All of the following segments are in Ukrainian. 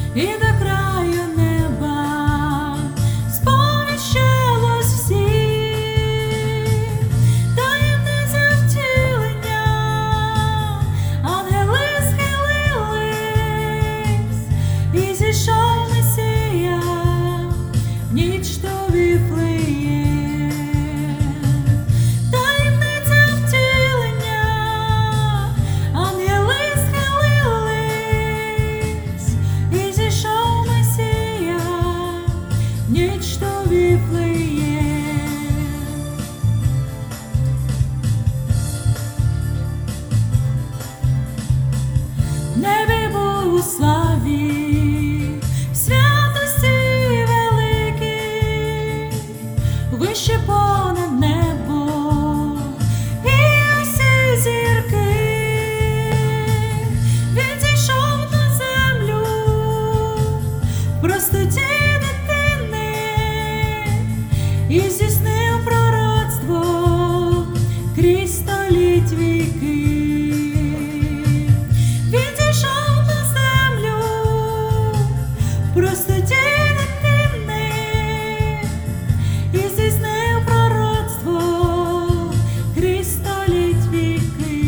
і до краю неба сповіщалось всім, таємниця втілення, ангели схилились, і зійшов Месія в ніч до Віфлеєм. Таємниця втілення, ангели схилились, і зійшов Месія в ніч до Віфлеєм. В небі був у славі, в святості великій, вище понад небо і усі зірки. Він зійшов на землю в простоті дитини і здійснив пророцтво крізь століть віки. Він зійшов на землю в простоті дитини і здійснив пророцтво крізь століть віки.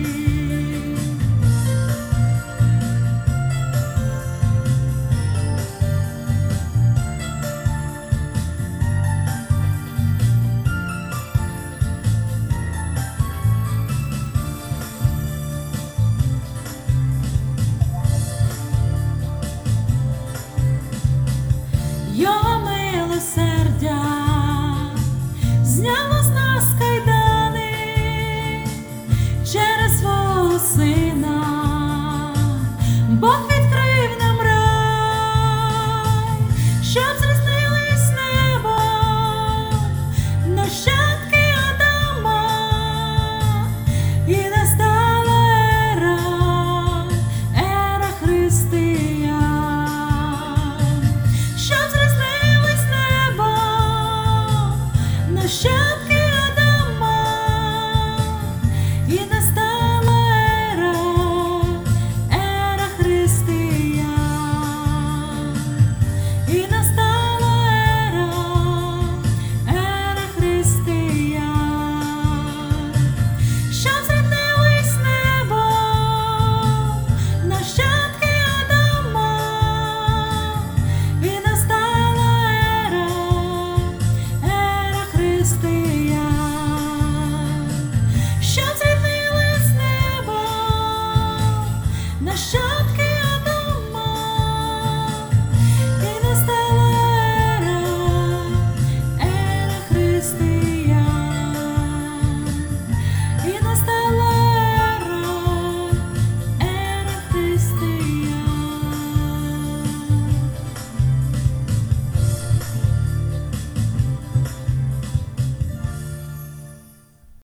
Його милосердя зняло з нас кайдани через свого Сина. Бог